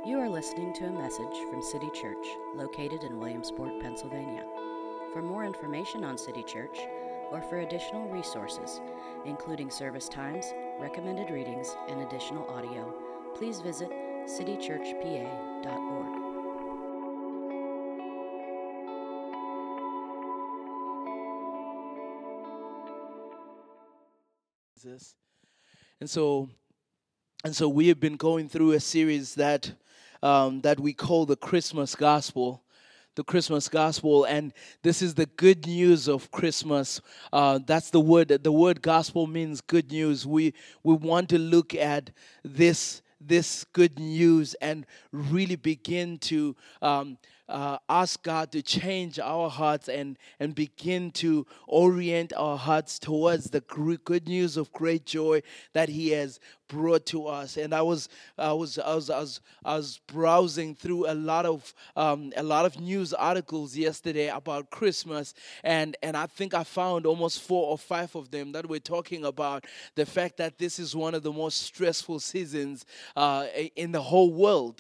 You are listening to a message from City Church, located in Williamsport, Pennsylvania. For more information on City Church, or for additional resources, including service times, recommended readings, and additional audio, please visit citychurchpa.org. Jesus. And so we have been going through a series that we call the Christmas Gospel. The Christmas Gospel, and this is the good news of Christmas. That's the word. The word gospel means good news. We want to look at this good news and really begin to ask God to change our hearts and begin to orient our hearts towards the good news of great joy that He has brought to us. And I was browsing through a lot of news articles yesterday about Christmas, and I think I found almost 4 or 5 of them that were talking about the fact that this is one of the most stressful seasons in the whole world.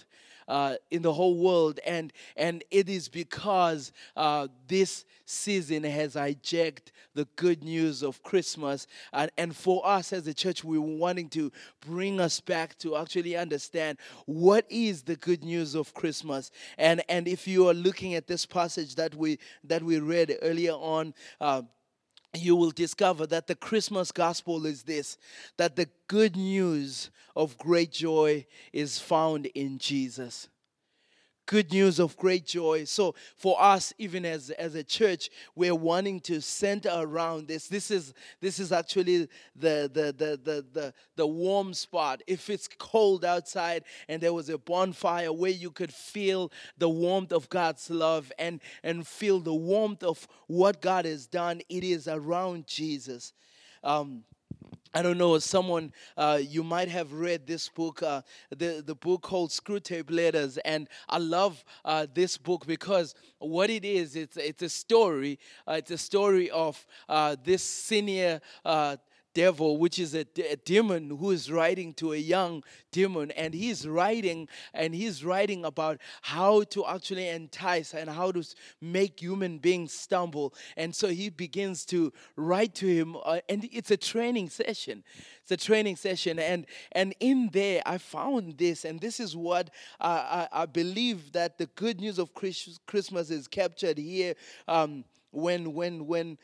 And it is because this season has hijacked the good news of Christmas, and for us as a church, we're wanting to bring us back to actually understand what is the good news of Christmas. And if you are looking at this passage that we read earlier on, you will discover that the Christmas gospel is this, that the good news of great joy is found in Jesus. Good news of great joy. So for us, even as a church, we're wanting to center around this. This is actually the warm spot. If it's cold outside and there was a bonfire where you could feel the warmth of God's love and feel the warmth of what God has done, it is around Jesus. I don't know, someone, you might have read this book, the book called Screwtape Letters, and I love this book because what it is, it's a story. It's a story of this senior devil, which is a demon who is writing to a young demon, and he's writing about how to actually entice and how to make human beings stumble. And so he begins to write to him, and it's a training session. And in there I found this, and this is what I believe that the good news of Christmas is captured here. When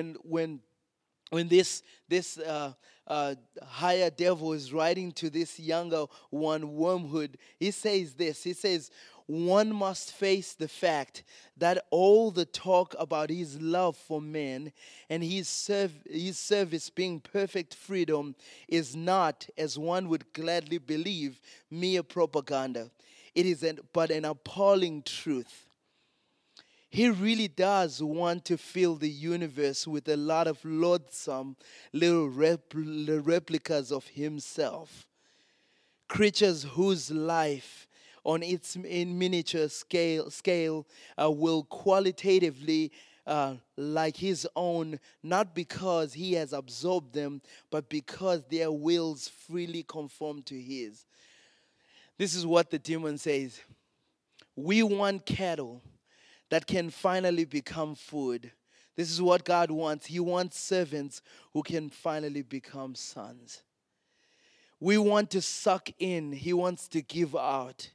this higher devil is writing to this younger one, Wormwood, he says this. He says, one must face the fact that all the talk about his love for men and his service being perfect freedom is not, as one would gladly believe, mere propaganda. It is but an appalling truth. He really does want to fill the universe with a lot of loathsome little replicas of himself. Creatures whose life on its in miniature scale will qualitatively like his own, not because he has absorbed them, but because their wills freely conform to his. This is what the demon says. We want cattle that can finally become food. This is what God wants. He wants servants who can finally become sons. We want to suck in. He wants to give out.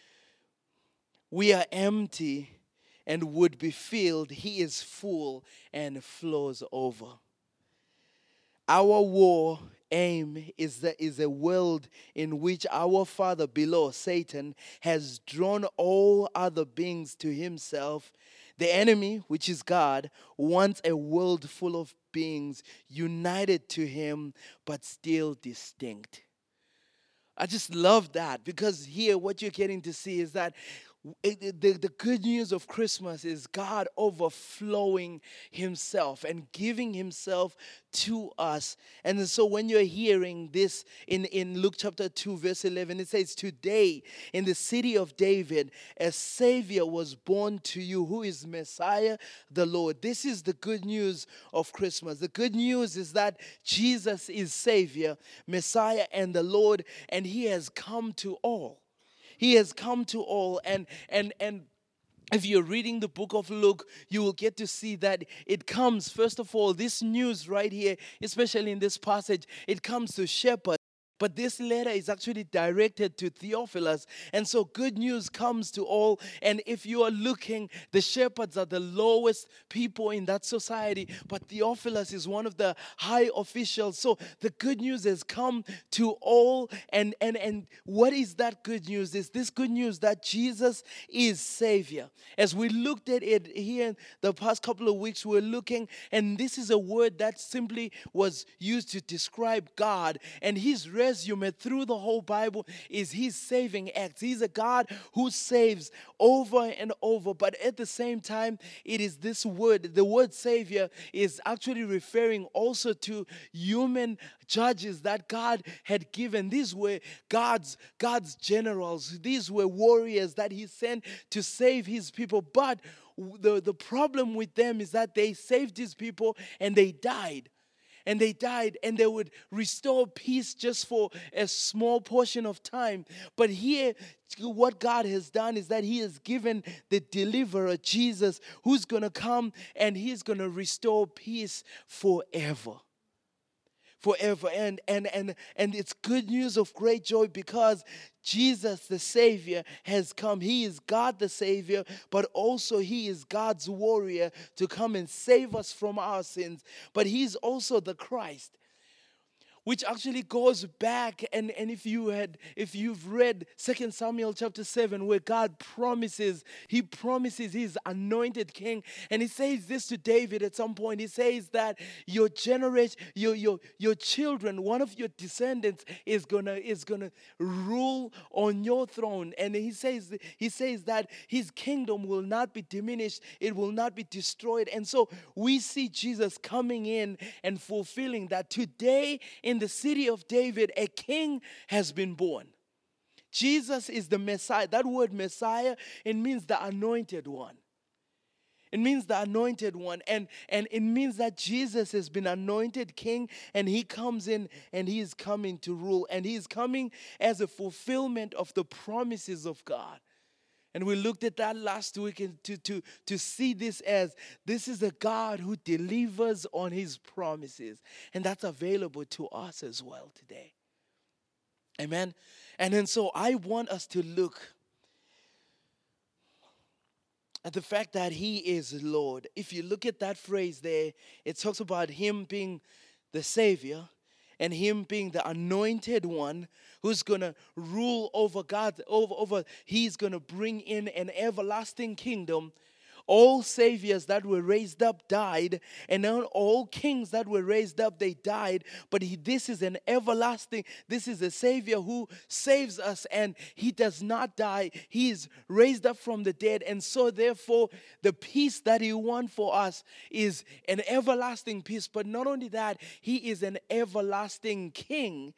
We are empty and would be filled. He is full and flows over. Our war aim is a world in which our father below, Satan, has drawn all other beings to himself. The enemy, which is God, wants a world full of beings united to him but still distinct. I just love that, because here what you're getting to see is that the good news of Christmas is God overflowing himself and giving himself to us. And so when you're hearing this in Luke chapter 2 verse 11, it says, today in the city of David a Savior was born to you, who is Messiah the Lord. This is the good news of Christmas. The good news is that Jesus is Savior, Messiah, and the Lord, and he has come to all. He has come to all. And if you're reading the book of Luke, you will get to see that it comes, first of all, this news right here, especially in this passage, it comes to shepherds. But this letter is actually directed to Theophilus. And so good news comes to all. And if you are looking, the shepherds are the lowest people in that society. But Theophilus is one of the high officials. So the good news has come to all. And what is that good news? Is this good news that Jesus is Savior. As we looked at it here in the past couple of weeks, we're looking, and this is a word that simply was used to describe God. And His resume through the whole Bible is His saving acts. He's a God who saves over and over. But at the same time, it is this word, the word Savior, is actually referring also to human judges that God had given. These were God's generals. These were warriors that He sent to save His people. But the problem with them is that they saved His people and they died. And they died, and they would restore peace just for a small portion of time. But here, what God has done is that He has given the deliverer, Jesus, who's going to come and He's going to restore peace forever. Forever. And it's good news of great joy because Jesus the Savior has come. He is God the Savior, but also He is God's warrior to come and save us from our sins. But He's also the Christ, which actually goes back, and if you've read 2 Samuel chapter 7, where God promises His anointed king, and He says this to David at some point. He says that your generation, your children, one of your descendants is gonna rule on your throne. And he says that His kingdom will not be diminished, it will not be destroyed. And so we see Jesus coming in and fulfilling that. Today in the city of David, a king has been born. Jesus is the Messiah. That word Messiah, it means the anointed one. It means the anointed one. And it means that Jesus has been anointed king, and He comes in and He is coming to rule. And He is coming as a fulfillment of the promises of God. And we looked at that last week and to see this as this is a God who delivers on His promises. And that's available to us as well today. Amen. And then so I want us to look at the fact that He is Lord. If you look at that phrase there, it talks about Him being the Savior and Him being the anointed one who's going to rule over God, He's going to bring in an everlasting kingdom. All saviors that were raised up died, and not all kings that were raised up, they died. But this is an everlasting, this is a Savior who saves us, and He does not die. He is raised up from the dead. And so therefore, the peace that He won for us is an everlasting peace. But not only that, He is an everlasting King.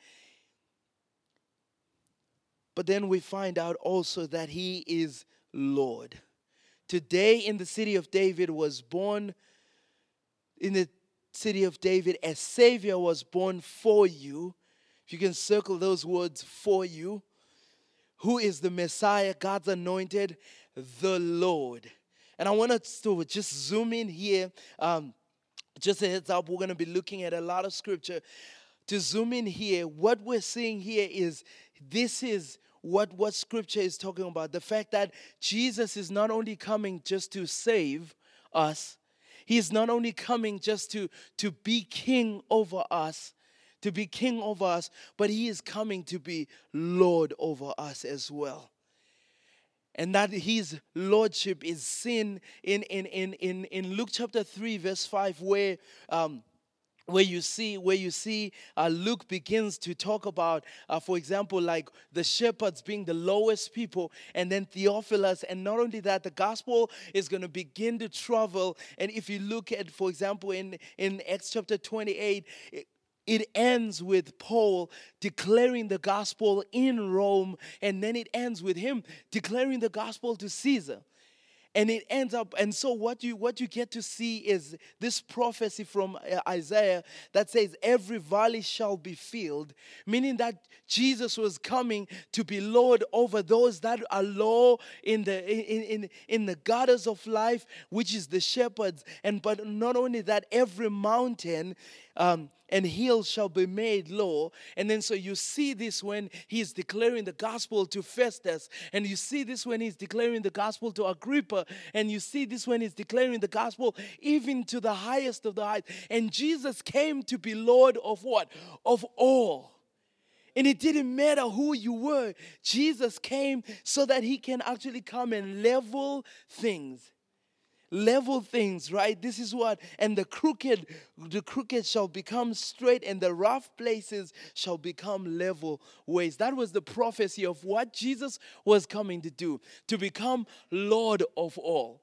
But then we find out also that He is Lord. Today in the city of David was born, in the city of David, a Savior was born for you. If you can circle those words, for you. Who is the Messiah, God's anointed, the Lord. And I want us to just zoom in here. Just a heads up, we're going to be looking at a lot of scripture. To zoom in here, what we're seeing here is this is what scripture is talking about. The fact that Jesus is not only coming just to save us, He is not only coming just to be king over us, but He is coming to be Lord over us as well. And that His lordship is seen in Luke chapter 3 verse 5, where you see Luke begins to talk about, for example, like the shepherds being the lowest people, and then Theophilus. And not only that, the gospel is going to begin to travel. And if you look at, for example, in Acts chapter 28, it ends with Paul declaring the gospel in Rome, and then it ends with him declaring the gospel to Caesar. And it ends up, and so what you get to see is this prophecy from Isaiah that says every valley shall be filled, meaning that Jesus was coming to be Lord over those that are low in the gutters of life, which is the shepherds. And but not only that, every mountain and hill shall be made low. And then so you see this when he's declaring the gospel to Festus, and you see this when he's declaring the gospel to Agrippa, and you see this when he's declaring the gospel even to the highest of the heights. And Jesus came to be Lord of what? Of all. And it didn't matter who you were. Jesus came so that he can actually come and level things. Level things, right? This is what, and the crooked shall become straight, and the rough places shall become level ways. That was the prophecy of what Jesus was coming to do, to become Lord of all.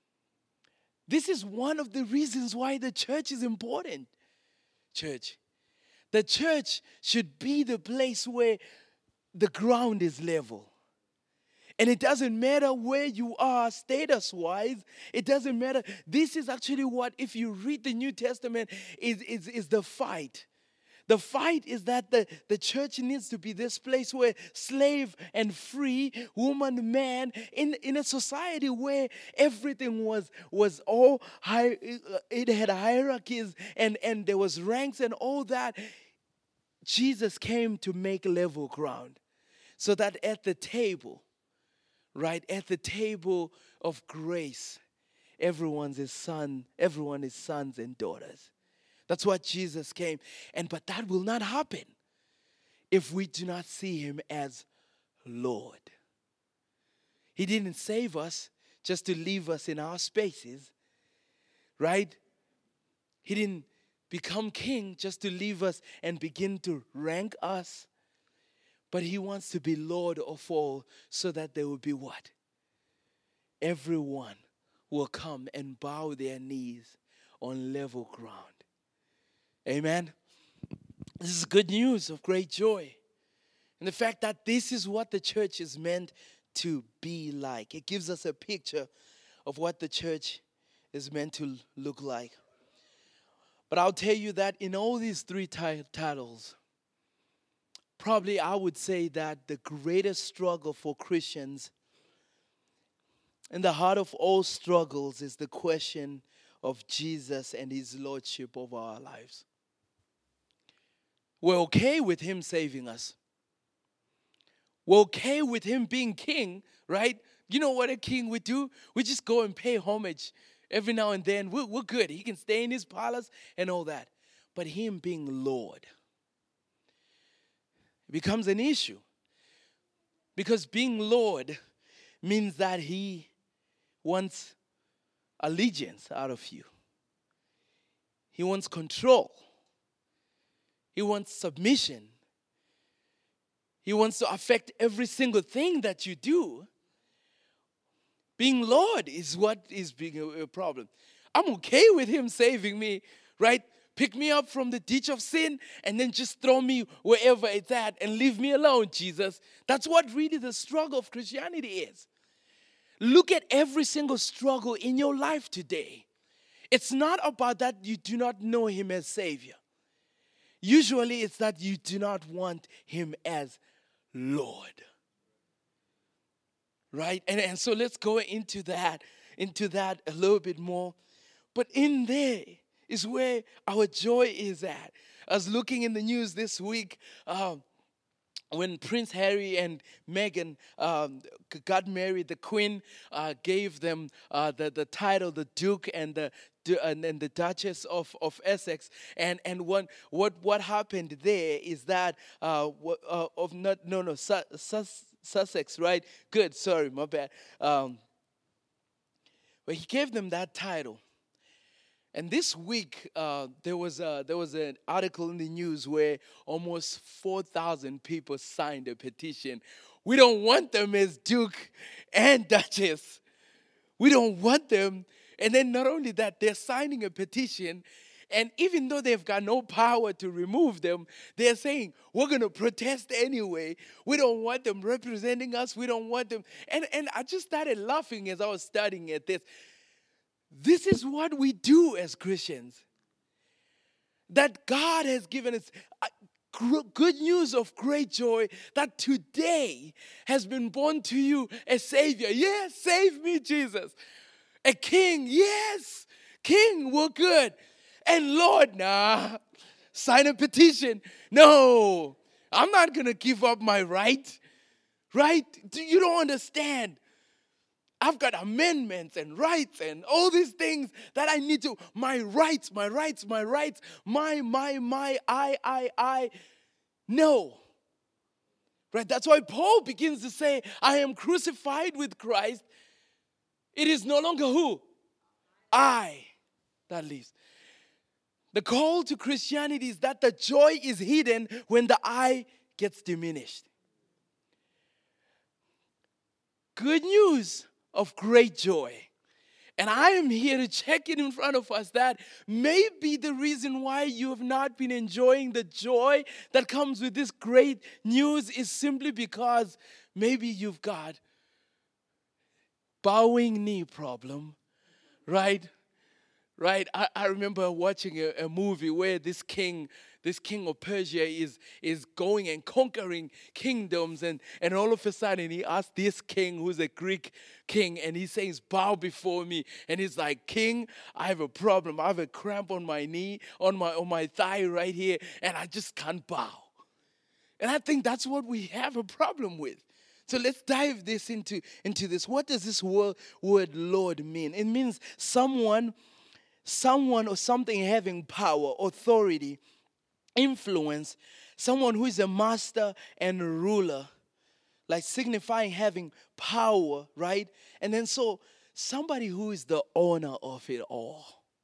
This is one of the reasons why the church is important. Church. The church should be the place where the ground is level. And it doesn't matter where you are status-wise. It doesn't matter. This is actually what, if you read the New Testament, is the fight. The fight is that the church needs to be this place where slave and free, woman, man, in a society where everything was all high, it had hierarchies and there was ranks and all that. Jesus came to make level ground so that at the table, right, at the table of grace, everyone is sons and daughters. That's what Jesus came. But that will not happen if we do not see him as Lord. He didn't save us just to leave us in our spaces, right? He didn't become king just to leave us and begin to rank us. But he wants to be Lord of all so that there will be what? Everyone will come and bow their knees on level ground. Amen? This is good news of great joy. And the fact that this is what the church is meant to be like. It gives us a picture of what the church is meant to look like. But I'll tell you that in all these three titles, probably I would say that the greatest struggle for Christians, in the heart of all struggles, is the question of Jesus and his lordship over our lives. We're okay with him saving us. We're okay with him being king, right? You know what a king would do? We just go and pay homage every now and then. We're good. He can stay in his palace and all that. But him being Lord, it becomes an issue. Because being Lord means that he wants allegiance out of you. He wants control. He wants submission. He wants to affect every single thing that you do. Being Lord is what is being a problem. I'm okay with him saving me, right? Pick me up from the ditch of sin and then just throw me wherever it's at and leave me alone, Jesus. That's what really the struggle of Christianity is. Look at every single struggle in your life today. It's not about that you do not know him as Savior. Usually it's that you do not want him as Lord. Right? And so let's go into that a little bit more. But in there is where our joy is at. I was looking in the news this week when Prince Harry and Meghan got married. The Queen gave them the title, the Duke and the Duchess of Essex. And what happened there is that Sussex, right? Good, sorry, my bad. But he gave them that title. And this week, there was an article in the news where almost 4,000 people signed a petition. We don't want them as Duke and Duchess. We don't want them. And then not only that, they're signing a petition, And even though they've got no power to remove them, they're saying, we're going to protest anyway. We don't want them representing us. We don't want them. And I just started laughing as I was studying at this. This is what we do as Christians. That God has given us good news of great joy that today has been born to you a Savior. Yes, save me, Jesus. A King. Yes, King, we're good. And Lord, nah, sign a petition. No, I'm not going to give up my right. Right? You don't understand. I've got amendments and rights and all these things that I need to. My rights. I. No. Right? That's why Paul begins to say, I am crucified with Christ. It is no longer who? I that lives. The call to Christianity is that the joy is hidden when the I gets diminished. Good news of great joy. And I am here to check it in front of us that maybe the reason why you have not been enjoying the joy that comes with this great news is simply because maybe you've got bowing knee problem, right? Right? I remember watching a movie where this king of Persia is going and conquering kingdoms, and all of a sudden he asked this king, who's a Greek king, and he says, bow before me. And he's like, King, I have a problem. I have a cramp on my knee, on my thigh right here, and I just can't bow. And I think that's what we have a problem with. So let's dive this into this. What does this word Lord mean? It means someone or something having power, authority, influence, someone who is a master and a ruler, like signifying having power, right? And then so somebody who is the owner of it all,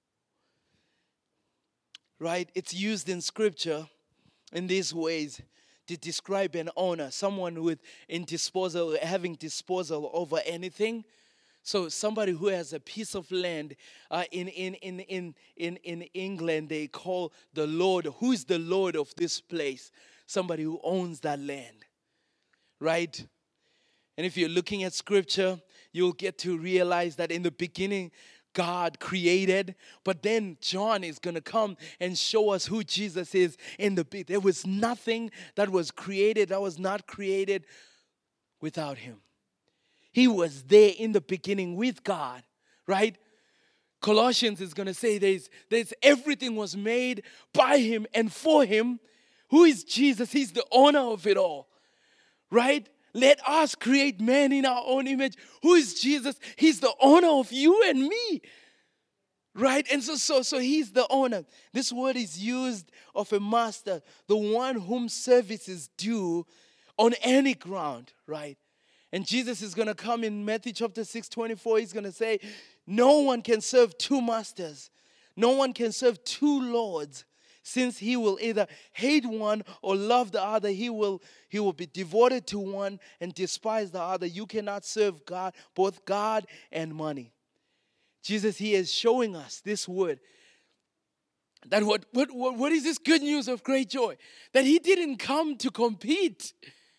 right? It's used in scripture in these ways to describe an owner, someone with having disposal over anything. So somebody who has a piece of land in England, they call the Lord. Who is the Lord of this place? Somebody who owns that land, right? And if you're looking at scripture, you'll get to realize that in the beginning, God created, but then John is going to come and show us who Jesus is in the beginning. There was nothing that was created that was not created without him. He was there in the beginning with God, right? Colossians is going to say there's everything was made by him and for him. Who is Jesus? He's the owner of it all, right? Let us create man in our own image. Who is Jesus? He's the owner of you and me, right? And so he's the owner. This word is used of a master, the one whom service is due on any ground, right? And Jesus is going to come in Matthew chapter 6:24. He's going to say, no one can serve two masters. No one can serve two lords, since he will either hate one or love the other. He will be devoted to one and despise the other. You cannot serve God, both God and money. Jesus here is showing us this word. That what is this good news of great joy? That he didn't come to compete.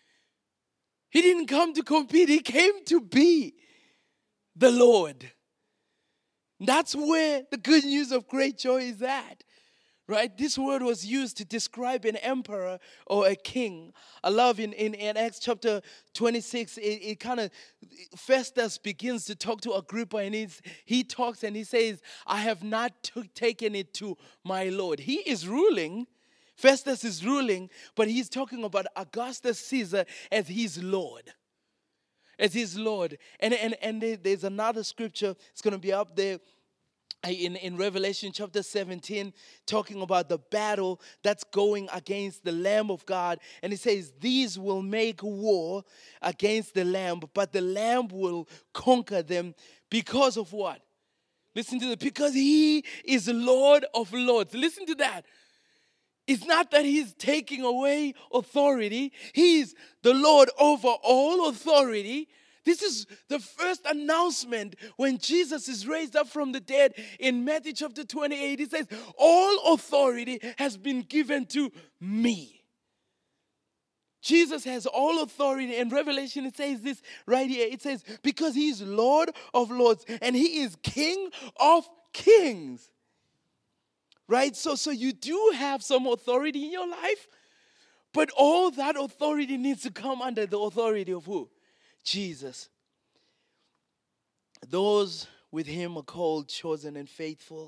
He didn't come to compete. He came to be the Lord. That's where the good news of great joy is at. Right? This word was used to describe an emperor or a king. I love in Acts chapter 26, it kind of, Festus begins to talk to Agrippa, and he talks and he says, I have not taken it to my Lord. He is ruling. Festus is ruling, but he's talking about Augustus Caesar as his Lord. As his Lord. And there's another scripture, it's going to be up there in Revelation chapter 17, talking about the battle that's going against the Lamb of God. And it says, these will make war against the Lamb, but the Lamb will conquer them because of what? Listen to that. Because he is Lord of Lords. Listen to that. It's not that he's taking away authority. He's the Lord over all authority. This is the first announcement when Jesus is raised up from the dead in Matthew chapter 28. He says, all authority has been given to me. Jesus has all authority. In Revelation, it says this right here. It says, because he is Lord of lords and he is King of kings. Right? So you do have some authority in your life, but all that authority needs to come under the authority of who? Jesus. Those with him are called, chosen, and faithful.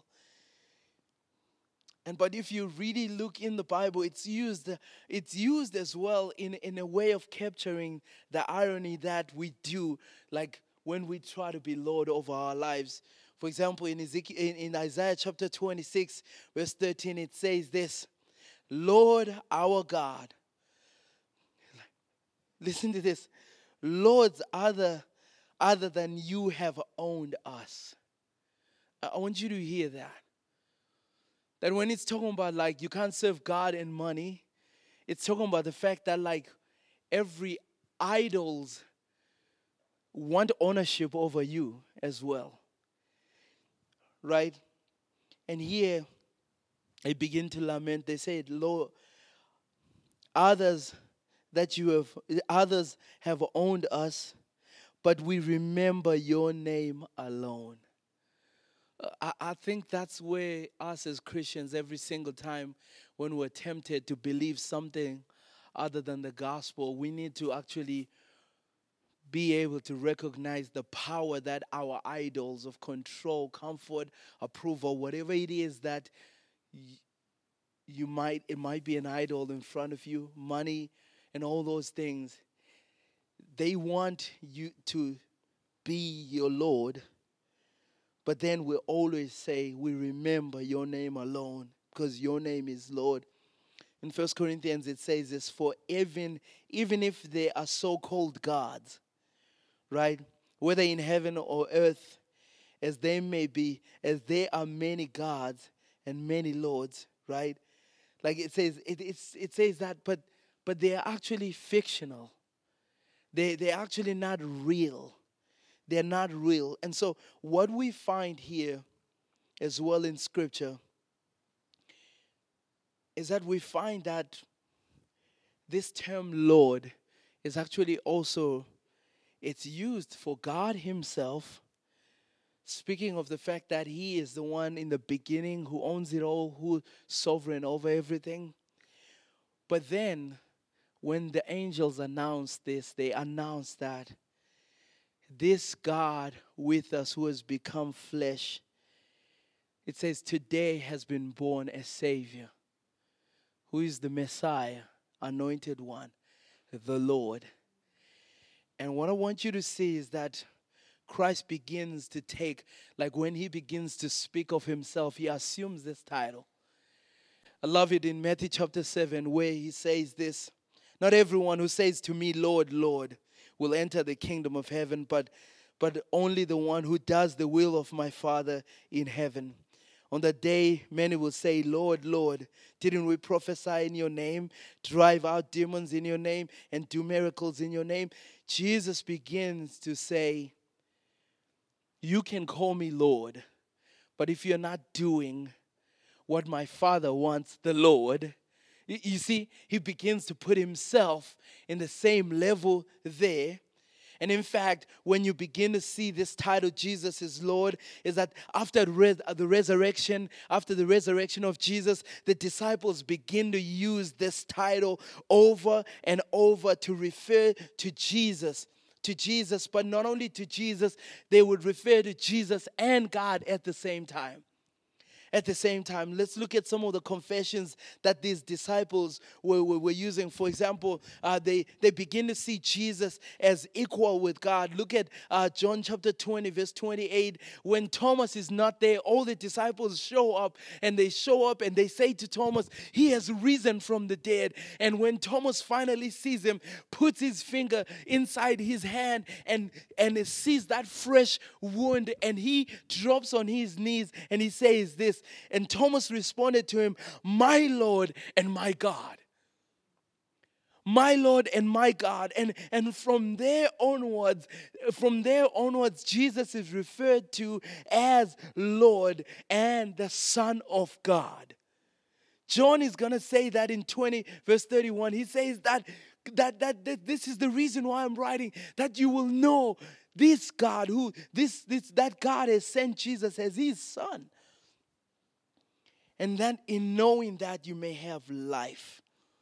But if you really look in the Bible, it's used as well in a way of capturing the irony that we do, like when we try to be Lord over our lives. For example, in Isaiah chapter 26, verse 13, it says this, Lord our God. Listen to this. Lords other than you have owned us. I want you to hear that. That when it's talking about like you can't serve God and money, it's talking about the fact that like every idols want ownership over you as well. Right? And here they begin to lament. They say, Lord, others have owned us, but we remember your name alone. I think that's where us as Christians, every single time when we're tempted to believe something other than the gospel, we need to actually be able to recognize the power that our idols of control, comfort, approval, whatever it is that it might be an idol in front of you, money and all those things. They want you to be your Lord. But then we always say, we remember your name alone because your name is Lord. In 1 Corinthians, it says this, for even if they are so-called gods, right, whether in heaven or earth, as they may be, as there are many gods and many lords, right? Like it says, it says that, but they are actually fictional. They're actually not real. They're not real. And so what we find here as well in Scripture is that we find that this term Lord is actually also, it's used for God himself, speaking of the fact that he is the one in the beginning who owns it all, who's sovereign over everything. But then when the angels announced this, they announced that this God with us who has become flesh, it says today has been born a Savior, who is the Messiah, anointed one, the Lord. And what I want you to see is that Christ begins to take, like when he begins to speak of himself, he assumes this title. I love it in Matthew chapter 7 where he says this, not everyone who says to me, Lord, Lord, will enter the kingdom of heaven, but only the one who does the will of my Father in heaven. On that day, many will say, Lord, Lord, didn't we prophesy in your name, drive out demons in your name, and do miracles in your name? Jesus begins to say, you can call me Lord, but if you're not doing what my Father wants, the Lord, you see, he begins to put himself in the same level there. And in fact, when you begin to see this title, Jesus is Lord, is that after the resurrection of Jesus, the disciples begin to use this title over and over to refer to Jesus. But not only to Jesus, they would refer to Jesus and God at the same time. Let's look at some of the confessions that these disciples were using. For example, they begin to see Jesus as equal with God. Look at John chapter 20, verse 28. When Thomas is not there, all the disciples show up and they say to Thomas, he has risen from the dead. And when Thomas finally sees him, puts his finger inside his hand and sees that fresh wound, and he drops on his knees and he says this, and Thomas responded to him, my Lord and my God. my Lord and my God. And from there onwards, Jesus is referred to as Lord and the Son of God. John is going to say that in 20 verse 31. He says that this is the reason why I'm writing, that you will know this God, that God has sent Jesus as his Son. And that in knowing that you may have life.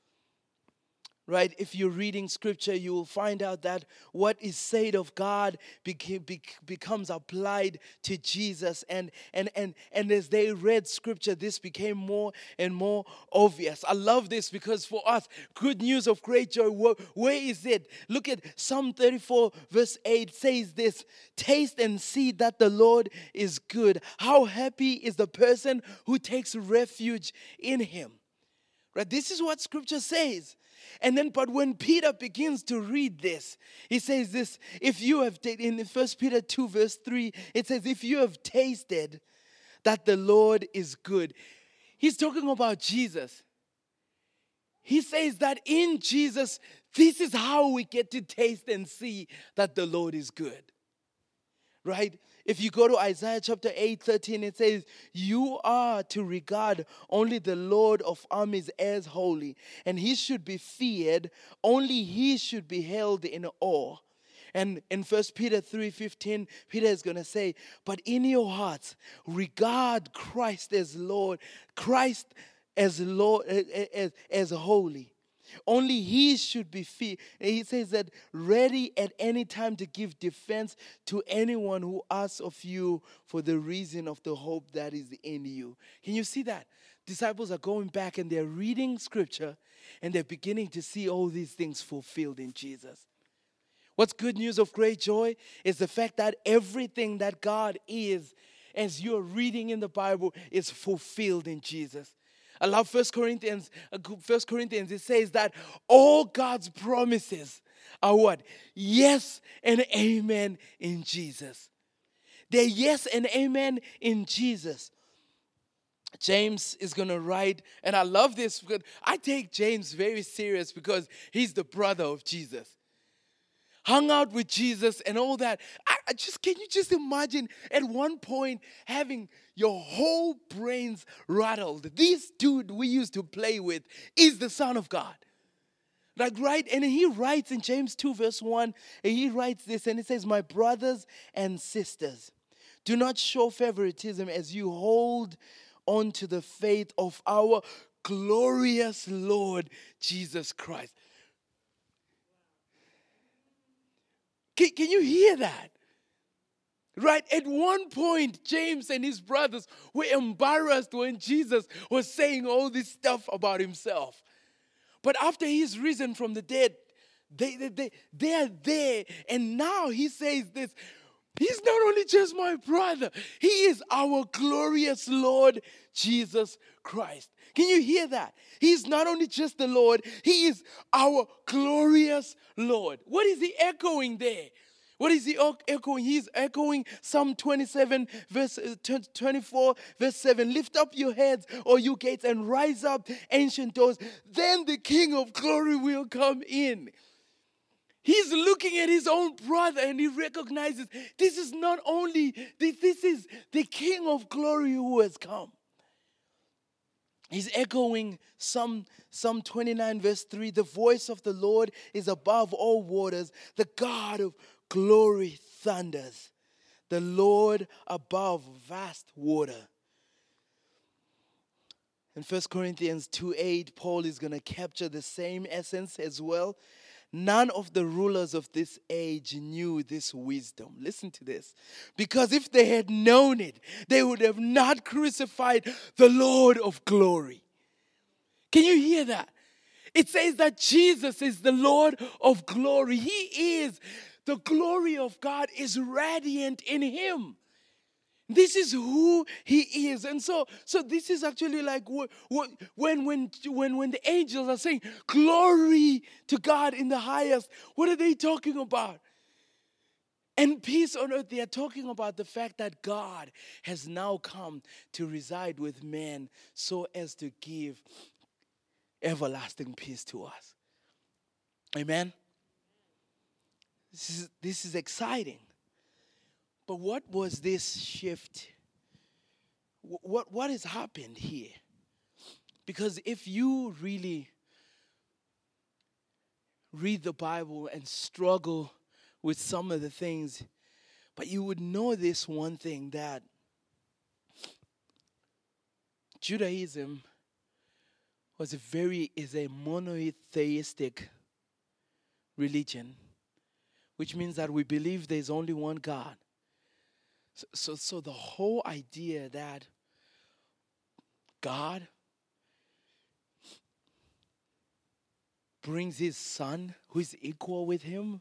Right? If you're reading scripture, you will find out that what is said of God becomes applied to Jesus. And as they read scripture, this became more and more obvious. I love this because for us, good news of great joy, where is it? Look at Psalm 34 verse 8 says this: taste and see that the Lord is good. How happy is the person who takes refuge in him. Right? This is what scripture says. And then, but when Peter begins to read this, he says this, if you have, in 1 Peter 2 verse 3, it says, if you have tasted that the Lord is good. He's talking about Jesus. He says that in Jesus, this is how we get to taste and see that the Lord is good. Right? If you go to Isaiah chapter 8:13, it says, you are to regard only the Lord of armies as holy, and he should be feared, only he should be held in awe. And in 1 Peter 3:15, Peter is going to say, but in your hearts, regard Christ as Lord, Christ as Lord, as holy. Only he should be feared. He says that ready at any time to give defense to anyone who asks of you for the reason of the hope that is in you. Can you see that? Disciples are going back and they're reading scripture and they're beginning to see all these things fulfilled in Jesus. What's good news of great joy is the fact that everything that God is, as you're reading in the Bible, is fulfilled in Jesus. I love 1 Corinthians. It says that all God's promises are what? Yes and amen in Jesus. They're yes and amen in Jesus. James is going to write, and I love this because I take James very serious because he's the brother of Jesus. Hung out with Jesus and all that. Can you just imagine at one point having your whole brains rattled? This dude we used to play with is the Son of God. Like, right? And he writes in James 2 verse 1, and he writes this, and it says, my brothers and sisters, do not show favoritism as you hold on to the faith of our glorious Lord Jesus Christ. Can you hear that? Right? At one point, James and his brothers were embarrassed when Jesus was saying all this stuff about himself. But after he's risen from the dead, they are there. And now he says this, he's not only just my brother, he is our glorious Lord Jesus Christ. Can you hear that? He's not only just the Lord, he is our glorious Lord. What is he echoing there? What is he echoing? He's echoing Psalm 27, verse 24, verse 7. Lift up your heads, O you gates, and rise up, ancient doors. Then the King of glory will come in. He's looking at his own brother and he recognizes this is not only, this is the King of glory who has come. He's echoing Psalm 29 verse 3. The voice of the Lord is above all waters. The God of glory thunders. The Lord above vast water. In 1 Corinthians 2:8, Paul is going to capture the same essence as well. None of the rulers of this age knew this wisdom. Listen to this. Because if they had known it, they would have not crucified the Lord of glory. Can you hear that? It says that Jesus is the Lord of glory. He is. The glory of God is radiant in him. This is who he is. And so this is actually like when the angels are saying, glory to God in the highest, what are they talking about? And peace on earth, they are talking about the fact that God has now come to reside with men so as to give everlasting peace to us. Amen. This is exciting. But what was this shift? What has happened here? Because if you really read the Bible and struggle with some of the things, but you would know this one thing, that Judaism is a monotheistic religion, which means that we believe there's only one God. So the whole idea that God brings his son who is equal with him,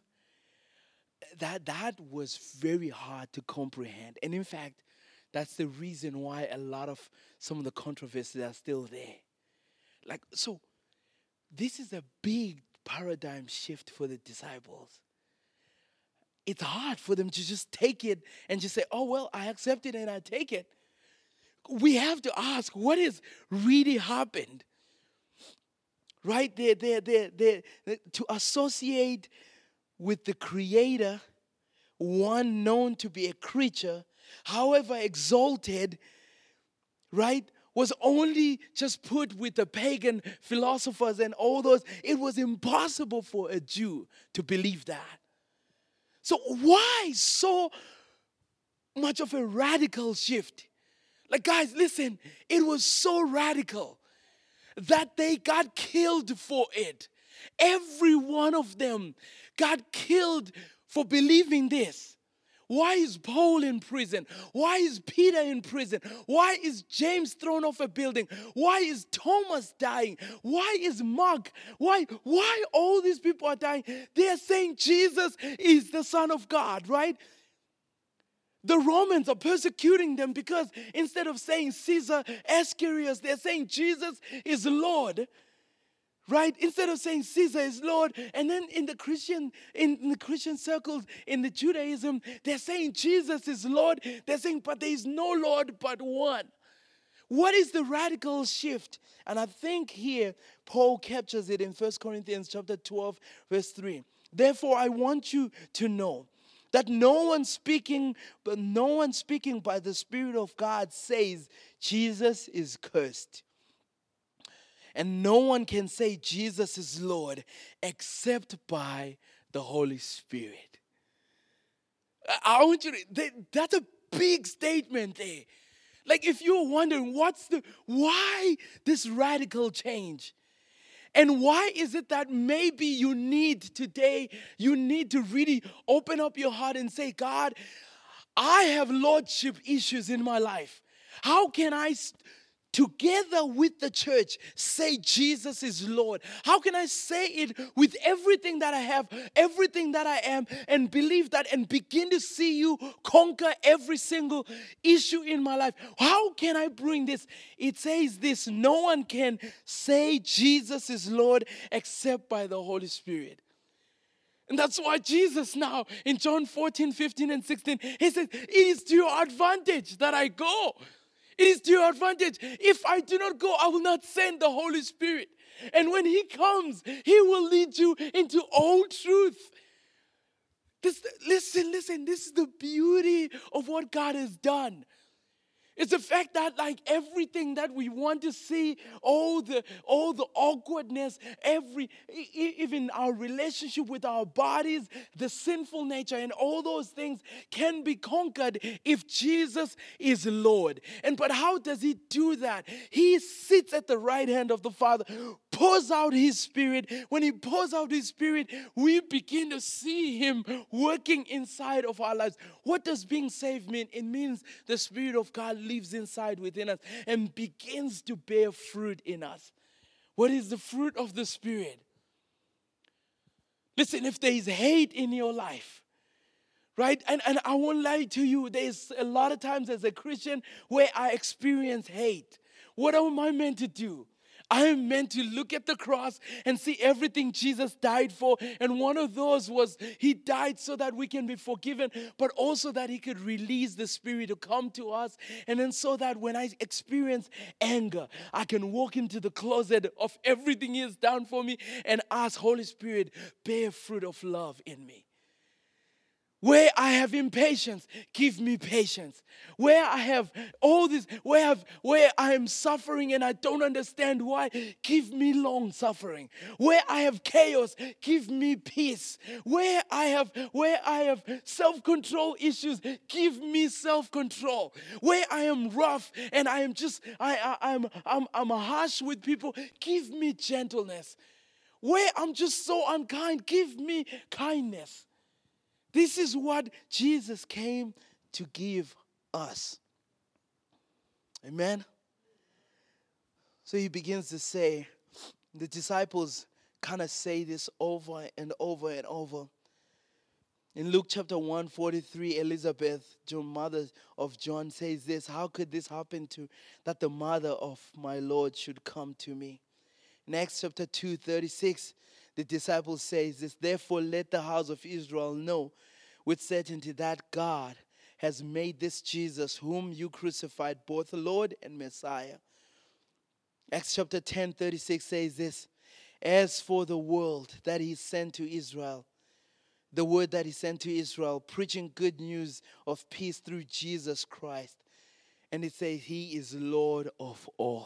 that was very hard to comprehend. And in fact, that's the reason why some of the controversies are still there. So this is a big paradigm shift for the disciples. It's hard for them to just take it and just say, oh, well, I accept it and I take it. We have to ask, what has really happened? Right? To associate with the Creator, one known to be a creature, however exalted, right, was only just put with the pagan philosophers and all those. It was impossible for a Jew to believe that. So why so much of a radical shift? Guys, listen, it was so radical that they got killed for it. Every one of them got killed for believing this. Why is Paul in prison? Why is Peter in prison? Why is James thrown off a building? Why is Thomas dying? Why is Mark? Why all these people are dying? They are saying Jesus is the Son of God, right? The Romans are persecuting them because instead of saying Caesar Ascarius, they're saying Jesus is Lord. Right? Instead of saying Caesar is Lord, and then in the Christian circles, in the Judaism, they're saying Jesus is Lord. They're saying, but there is no Lord but one. What is the radical shift? And I think here Paul captures it in 1 Corinthians chapter 12, verse 3. Therefore, I want you to know that no one speaking by the Spirit of God says Jesus is cursed. And no one can say Jesus is Lord except by the Holy Spirit. I want you to, that's a big statement there. If you're wondering why this radical change? And why is it that maybe you need to really open up your heart and say, God, I have lordship issues in my life. How can I together with the church say Jesus is Lord? How can I say it with everything that I have, everything that I am, and believe that and begin to see you conquer every single issue in my life? How can I bring this? It says this: no one can say Jesus is Lord except by the Holy Spirit. And that's why Jesus now in John 14, 15, and 16, he says, it is to your advantage that I go. It is to your advantage. If I do not go, I will not send the Holy Spirit. And when he comes, he will lead you into all truth. Listen, this is the beauty of what God has done. It's the fact that everything that we want to see, all the awkwardness, even our relationship with our bodies, the sinful nature and all those things can be conquered if Jesus is Lord. But how does he do that? He sits at the right hand of the Father, pours out his Spirit. When he pours out his Spirit, we begin to see him working inside of our lives. What does being saved mean? It means the Spirit of God lives inside within us and begins to bear fruit in us. What is the fruit of the Spirit? Listen, if there is hate in your life, right? And I won't lie to you, there's a lot of times as a Christian where I experience hate. What am I meant to do? I am meant to look at the cross and see everything Jesus died for. And one of those was He died so that we can be forgiven, but also that He could release the Spirit to come to us. And then so that when I experience anger, I can walk into the closet of everything He has done for me and ask, Holy Spirit, bear fruit of love in me. Where I have impatience, give me patience. Where I have all this, where I am suffering and I don't understand why, give me long suffering. Where I have chaos, give me peace. Where I have self-control issues, give me self-control. Where I am rough and I am just I'm harsh with people, give me gentleness. Where I'm just so unkind, give me kindness. This is what Jesus came to give us. Amen? So He begins to say, the disciples kind of say this over and over and over. In Luke chapter 1:43, Elizabeth, the mother of John, says this, how could this happen to that the mother of my Lord should come to me? In Acts chapter 2:36, the disciples says this, therefore let the house of Israel know with certainty that God has made this Jesus whom you crucified both Lord and Messiah. Acts chapter 10:36 says this, as for the world that He sent to Israel, the word that He sent to Israel, preaching good news of peace through Jesus Christ. And it says He is Lord of all.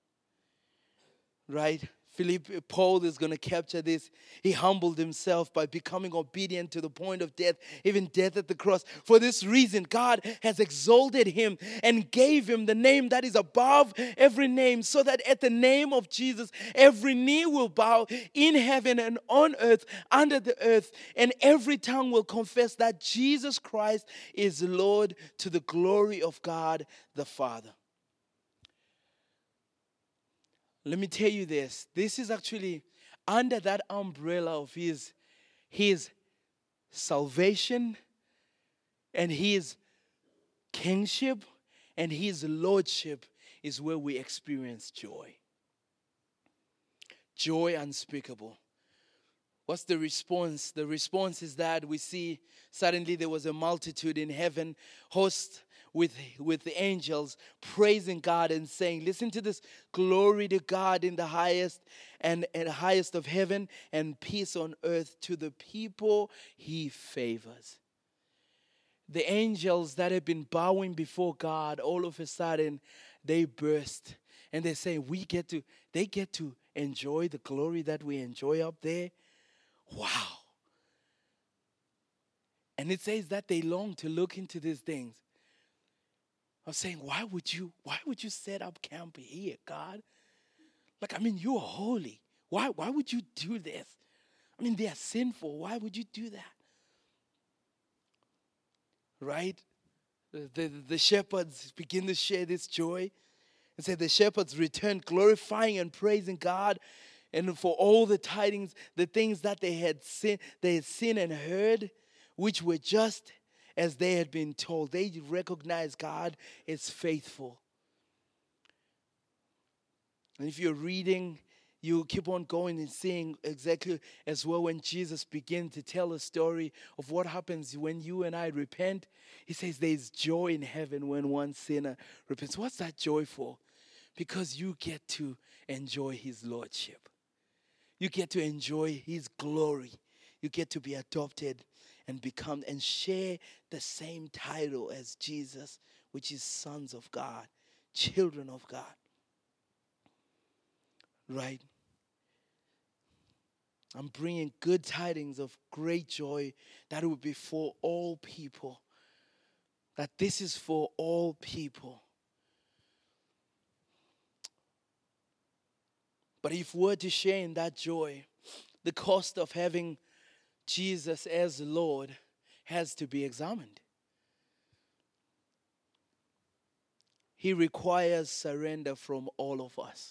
Right? Paul is going to capture this. He humbled himself by becoming obedient to the point of death, even death at the cross. For this reason, God has exalted Him and gave Him the name that is above every name, so that at the name of Jesus, every knee will bow in heaven and on earth, under the earth, and every tongue will confess that Jesus Christ is Lord, to the glory of God the Father. Let me tell you this. This is actually under that umbrella of His salvation and His kingship and His lordship is where we experience joy. Joy unspeakable. What's the response? The response is that we see suddenly there was a multitude in heaven, host with the angels praising God and saying, listen to this, glory to God in the highest and highest of heaven, and peace on earth to the people He favors. The angels that have been bowing before God, all of a sudden they burst and they say, they get to enjoy the glory that we enjoy up there. Wow. And it says that they long to look into these things. I was saying, why would you set up camp here, God? You're holy. Why would you do this? They are sinful. Why would you do that? Right? The shepherds begin to share this joy. And say the shepherds returned glorifying and praising God, and for all the tidings, the things that they had seen and heard, which were just as they had been told. They recognized God is faithful. And if you're reading, you keep on going and seeing exactly as well when Jesus began to tell a story of what happens when you and I repent. He says there's joy in heaven when one sinner repents. What's that joy for? Because you get to enjoy His lordship. You get to enjoy His glory. You get to be adopted and become and share the same title as Jesus, which is sons of God, children of God. Right? I'm bringing good tidings of great joy that will be for all people. That this is for all people. But if we're to share in that joy, the cost of having Jesus as Lord has to be examined. He requires surrender from all of us.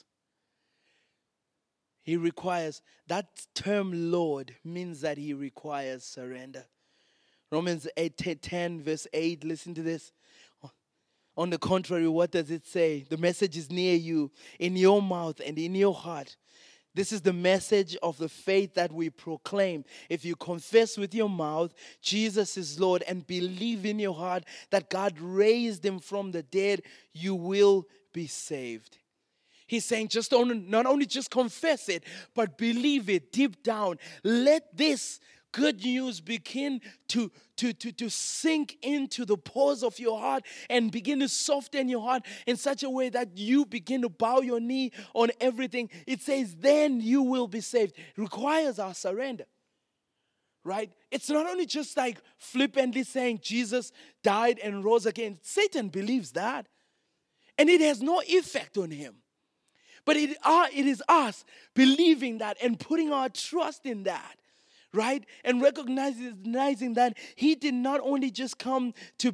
He requires, that term Lord means that He requires surrender. Romans 8:10 verse 8, listen to this. On the contrary, what does it say? The message is near you, in your mouth and in your heart. This is the message of the faith that we proclaim. If you confess with your mouth Jesus is Lord and believe in your heart that God raised him from the dead, you will be saved. He's saying not only just confess it, but believe it deep down. Let this good news begin to sink into the pores of your heart and begin to soften your heart in such a way that you begin to bow your knee on everything. It says, then you will be saved. It requires our surrender. Right? It's not only just like flippantly saying Jesus died and rose again. Satan believes that. And it has no effect on him. But it is us believing that and putting our trust in that. Right? And recognizing that he did not only just come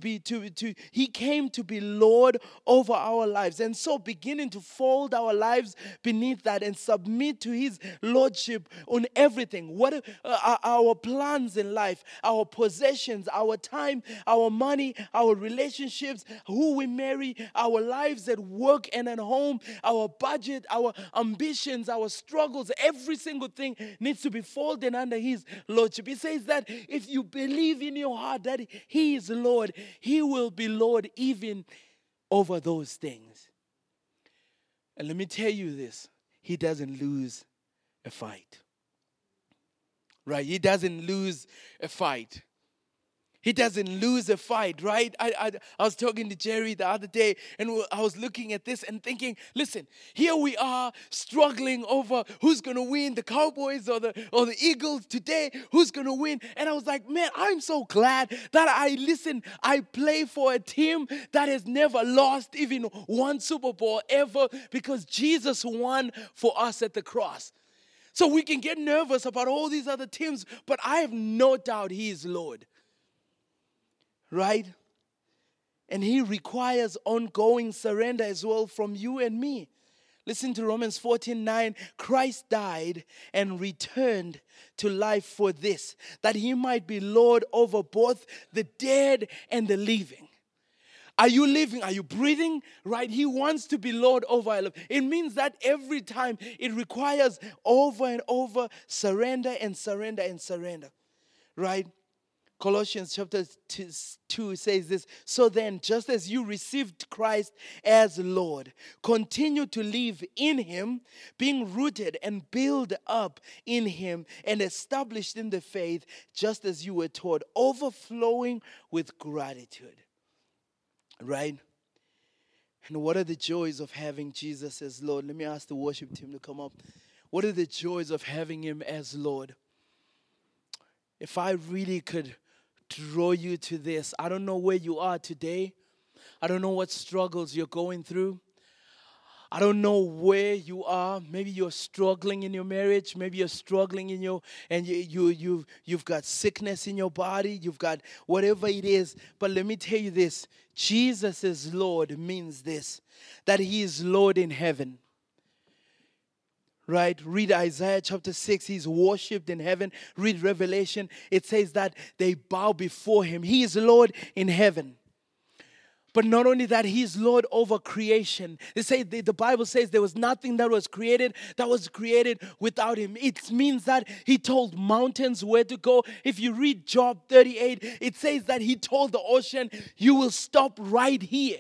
he came to be Lord over our lives. And so beginning to fold our lives beneath that and submit to his lordship on everything. What our plans in life, our possessions, our time, our money, our relationships, who we marry, our lives at work and at home, our budget, our ambitions, our struggles, every single thing needs to be folded under his lordship. He says that if you believe in your heart that he is Lord, he will be Lord even over those things. And let me tell you this, he doesn't lose a fight. Right? He doesn't lose a fight. He doesn't lose a fight, right? I was talking to Jerry the other day, and I was looking at this and thinking, listen, here we are struggling over who's going to win, the Cowboys or the Eagles today, who's going to win. And I was like, man, I'm so glad that I play for a team that has never lost even one Super Bowl ever, because Jesus won for us at the cross. So we can get nervous about all these other teams, but I have no doubt he is Lord. Right? And he requires ongoing surrender as well from you and me. Listen to Romans 14:9. Christ died and returned to life for this, that he might be Lord over both the dead and the living. Are you living? Are you breathing? Right? He wants to be Lord over our life. It means that every time it requires over and over surrender and surrender and surrender. Right? Colossians chapter 2 says this, so then, just as you received Christ as Lord, continue to live in him, being rooted and built up in him and established in the faith, just as you were taught, overflowing with gratitude. Right? And what are the joys of having Jesus as Lord? Let me ask the worship team to come up. What are the joys of having him as Lord? If I really could draw you to this. I don't know where you are today. I don't know what struggles you're going through. I don't know where you are. Maybe you're struggling in your marriage. Maybe you're struggling in you've got sickness in your body. You've got whatever it is. But let me tell you this. Jesus is Lord means this, that he is Lord in heaven. Right? Read Isaiah chapter 6. He's worshipped in heaven. Read Revelation. It says that they bow before him. He is Lord in heaven. But not only that, he is Lord over creation. They say the Bible says there was nothing that was created without him. It means that he told mountains where to go. If you read Job 38, it says that he told the ocean, you will stop right here.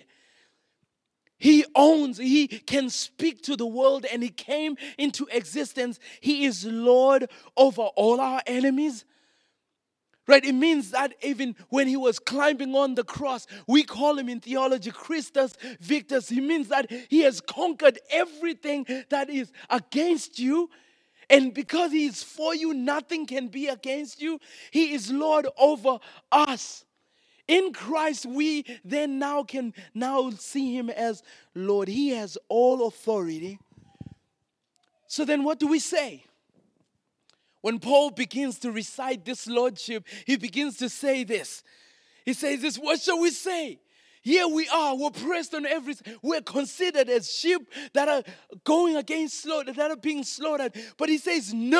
He can speak to the world, and he came into existence. He is Lord over all our enemies. Right? It means that even when he was climbing on the cross, we call him in theology Christus Victus. He means that he has conquered everything that is against you. And because he is for you, nothing can be against you. He is Lord over us. In Christ, we then can see him as Lord. He has all authority. So then what do we say? When Paul begins to recite this lordship, he begins to say this. He says this, what shall we say? Here we are, we're pressed on every side. We're considered as sheep that are going against slaughter, that are being slaughtered. But he says, no.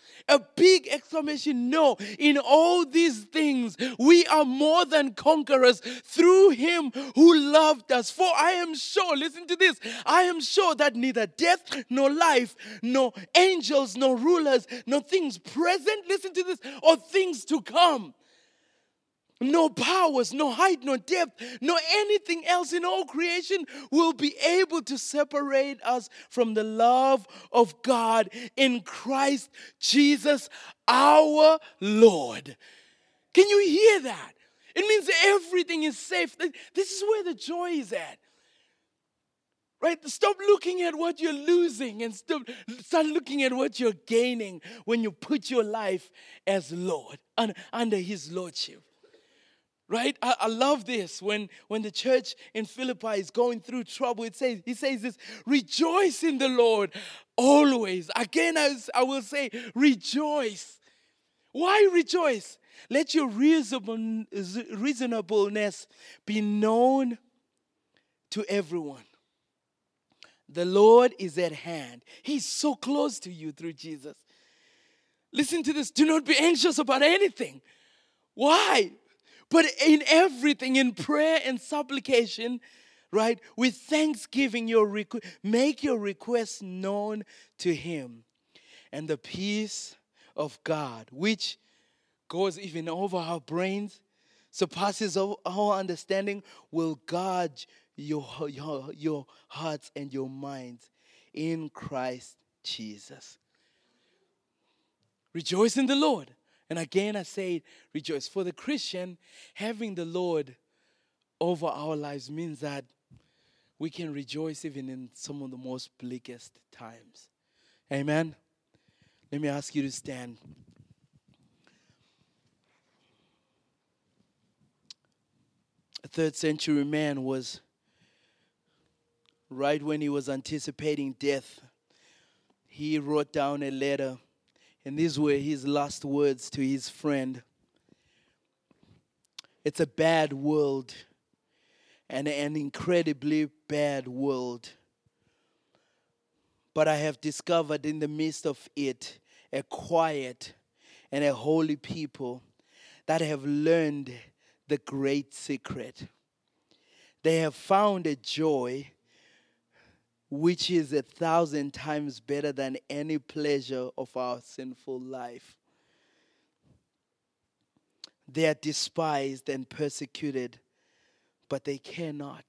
A big exclamation, no. In all these things, we are more than conquerors through him who loved us. For I am sure, listen to this, I am sure that neither death, nor life, nor angels, nor rulers, nor things present, listen to this, or things to come, no powers, no height, no depth, no anything else in all creation will be able to separate us from the love of God in Christ Jesus our Lord. Can you hear that? It means everything is safe. This is where the joy is at. Right? Stop looking at what you're losing and start looking at what you're gaining when you put your life as Lord, under his lordship. Right? I love this. When the church in Philippi is going through trouble, he says this, rejoice in the Lord always. Again, I will say, rejoice. Why rejoice? Let your reasonableness be known to everyone. The Lord is at hand. He's so close to you through Jesus. Listen to this. Do not be anxious about anything. Why? But in everything, in prayer and supplication, right, with thanksgiving, make your requests known to him. And the peace of God, which goes even over our brains, surpasses our understanding, will guard your hearts and your minds in Christ Jesus. Rejoice in the Lord. And again, I say, rejoice. For the Christian, having the Lord over our lives means that we can rejoice even in some of the most bleakest times. Amen? Let me ask you to stand. A 3rd century man was, right when he was anticipating death, he wrote down a letter. And these were his last words to his friend. It's a bad world, and an incredibly bad world. But I have discovered in the midst of it a quiet and a holy people that have learned the great secret. They have found a joy which is 1,000 times better than any pleasure of our sinful life. They are despised and persecuted, but they cannot.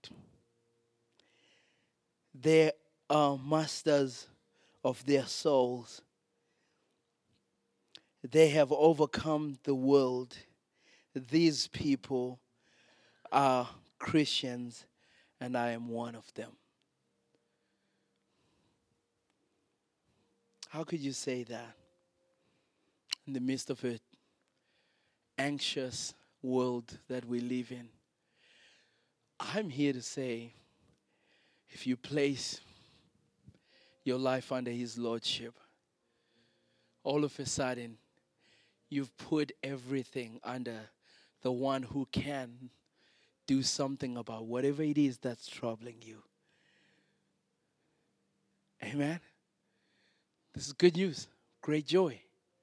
They are masters of their souls. They have overcome the world. These people are Christians, and I am one of them. How could you say that in the midst of an anxious world that we live in? I'm here to say, if you place your life under his lordship, all of a sudden, you've put everything under the one who can do something about whatever it is that's troubling you. Amen? This is good news, great joy,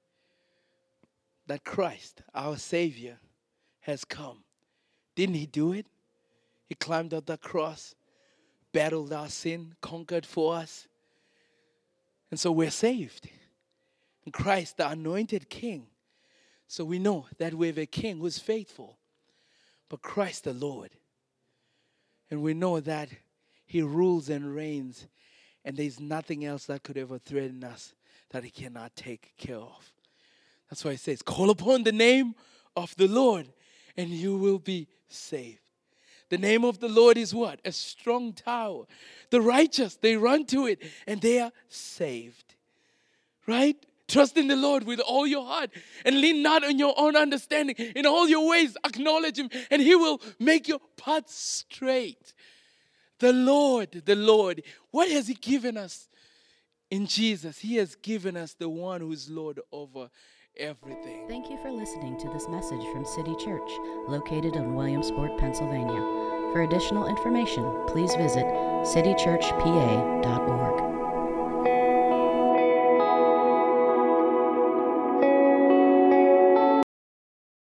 that Christ, our Savior, has come. Didn't he do it? He climbed up the cross, battled our sin, conquered for us. And so we're saved. And Christ, the anointed King. So we know that we have a King who's faithful, but Christ the Lord. And we know that he rules and reigns, and there's nothing else that could ever threaten us that he cannot take care of. That's why it says, call upon the name of the Lord, and you will be saved. The name of the Lord is what? A strong tower. The righteous, they run to it, and they are saved. Right? Trust in the Lord with all your heart and lean not on your own understanding. In all your ways, acknowledge him, and he will make your path straight. The Lord, what has he given us in Jesus? He has given us the one who's Lord over everything. Thank you for listening to this message from City Church, located in Williamsport, Pennsylvania. For additional information, please visit citychurchpa.org.